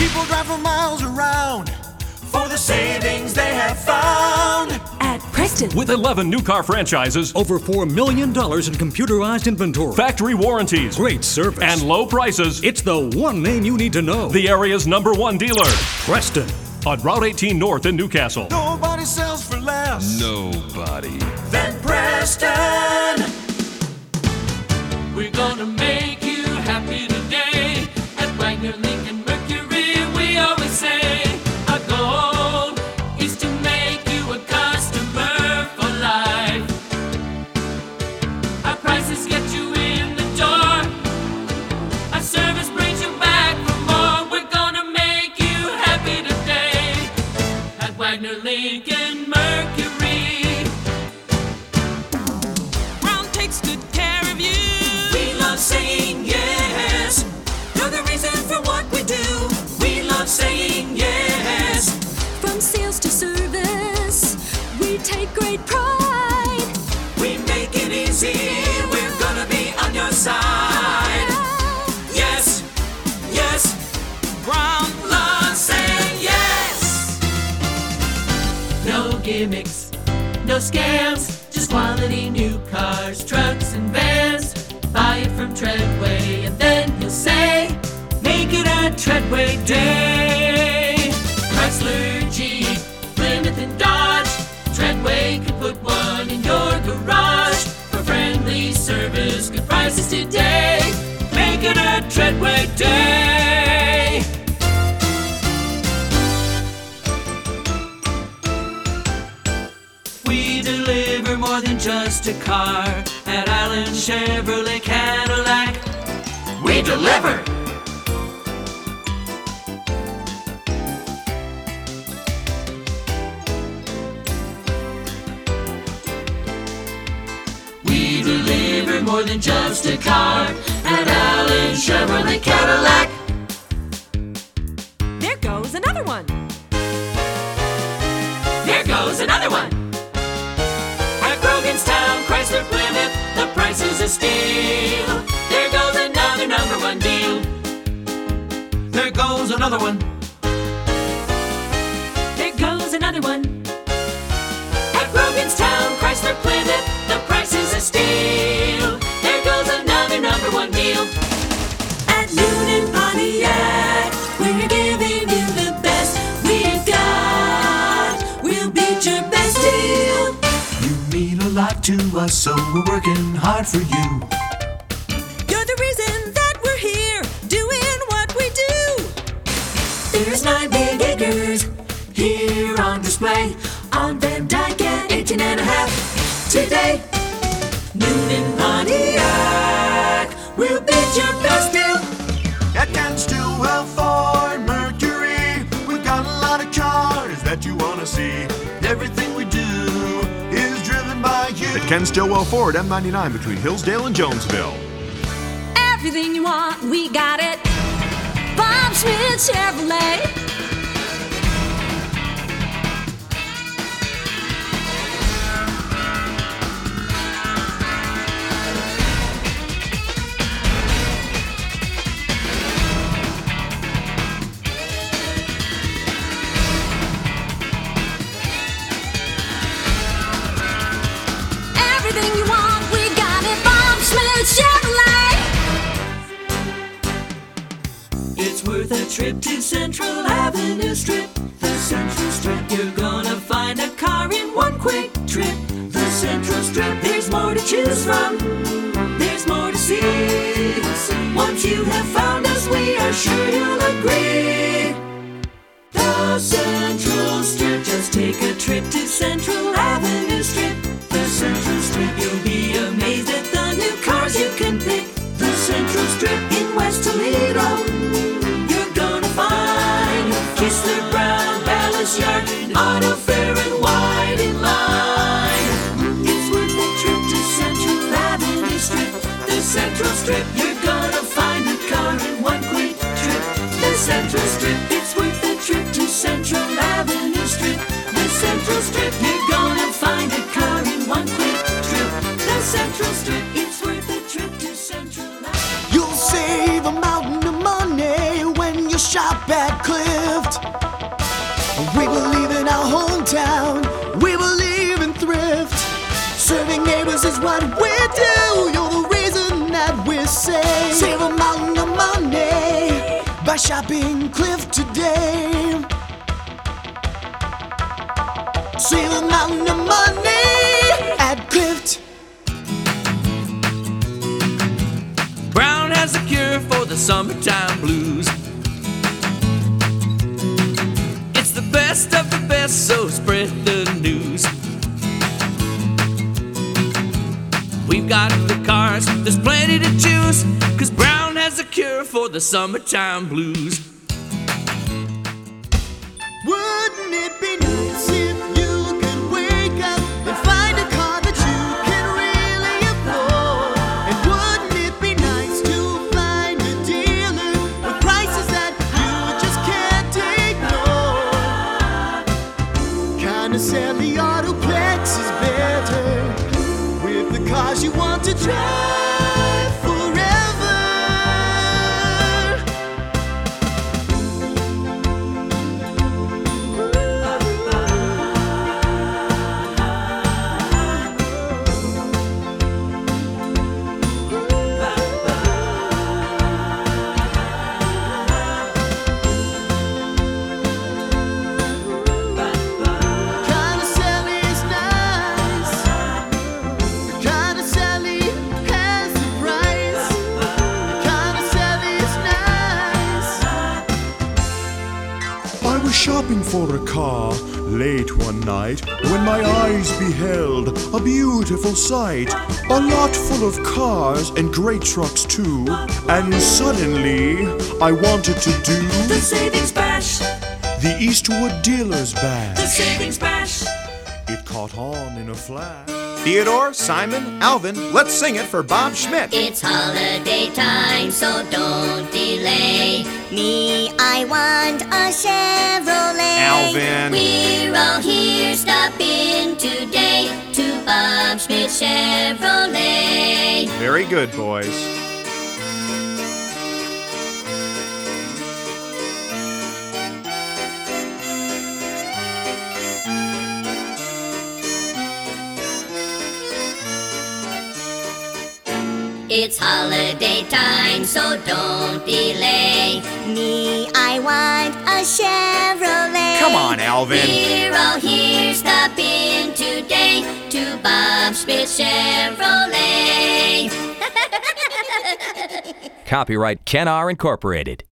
People drive for miles around for the savings they have found at Preston. With 11 new car franchises, over $4 million in computerized inventory, factory warranties, great service, and low prices, it's the one name you need to know. The area's #1 dealer, Preston. On Route 18 North in Newcastle. Nobody sells for less. Nobody. Than Preston. We're gonna make you happy today. At Wagner Lincoln Mercury, we always say our goal is to make you a customer for life. Our prices get you in the door. Our service brings you back for more. We're gonna make you happy today at Wagner Lincoln Mercury. Brown takes good care of you. We love saying yes. You're the reason for what we do. We love saying yes. From sales to service, we take great pride. We make it easy. We're gonna be on your side. Yes, yes. Brown loves saying yes. No gimmicks, no scams, just quality new cars, trucks, and vans. Buy it from Treadway, and then he'll say, make it a Treadway day. Chrysler, Jeep, Plymouth, and Dodge. Treadway could put one in your garage. For friendly service, good prices today. Make it a Treadway day. We deliver more than just a car at Allen Chevrolet Cadillac. We deliver! We deliver more than just a car at Allen Chevrolet Cadillac. There goes another one. There goes another one. At Groganstown, Chrysler, Plymouth, the price is a steal. There goes another #1 deal. There goes another one. There goes another one. At Groganstown, Chrysler, Plymouth, the price is a steal. There goes another #1 deal. At Noonan Pontiac, we're giving you the best we've got. We'll beat your best deal. You mean a lot to us, so we're working hard for you. You're the reason that we're here, doing what we do. There's 9 big acres here on display on Van Dyke at 18.5 today. Noonan Pontiac, we'll beat your best deal. At Ken Stillwell Ford Mercury, we've got a lot of cars that you want to see. Everything we do is driven by you. At Ken Stillwell Ford, M99 between Hillsdale and Jonesville. Everything you want, we got it. Bob Smith Chevrolet. Everything you want, we got it. Bob Smith Chevrolet. It's worth a trip to Central Avenue Strip. The Central Strip, you're gonna find a car in one quick trip. The Central Strip, there's more to choose from. There's more to see. Once you have found us, we are sure you'll agree. The Central Strip, just take a trip to Central Avenue Strip. The Central Strip, you'll be amazed at the new cars you can pick. The Central Strip in West Toledo, you're gonna find Kistler, Brown, Ballas Yard, Auto Fair, and White in Line. It's worth a trip to Central Avenue Strip. The Central Strip, you're gonna find a car in one quick trip. The Central Strip, it's worth a trip to Central Avenue Strip. The Central Strip, you're gonna find a car in one quick trip. The Central Strip, it's worth a trip to Central Avenue. You'll save a mountain of money when you shop at Clift. We believe in our hometown. We believe in thrift. Serving neighbors is what we do. You're the reason that we say save a mountain of money by shopping Clift today. Save a mountain of money at Clift. Brown has a cure for the summertime blues. It's the best of the best, so spread the news. We've got the cars, there's plenty to choose, 'cause Brown has a cure for the summertime blues. Wouldn't it be nice if you could wake up and find a car that you can really afford? And wouldn't it be nice to find a dealer with prices that you just can't ignore? Kinda sad the Autoplex is better with the cars you want to drive forever. Kinda Sally is nice. Kinda Sally has a price. Kinda Sally is nice. I was shopping for a car late one night when my eyes beheld a beautiful sight. A lot full of cars and great trucks too. And suddenly I wanted to do The Savings Bash, the Eastwood Dealer's the Bash. Savings Bash. It caught on in a flash. Theodore, Simon, Alvin, let's sing it for Bob Schmidt. It's holiday time, so don't delay. Me, I want a Chevrolet. Alvin. We're all here, stop in today to Bob Schmidt Chevrolet. Very good, boys. It's holiday time, so don't delay. Me, I want a Chevrolet. Come on, Alvin. We're all here, stop in today to Bob Schmidt Chevrolet. Copyright Ken R. Incorporated.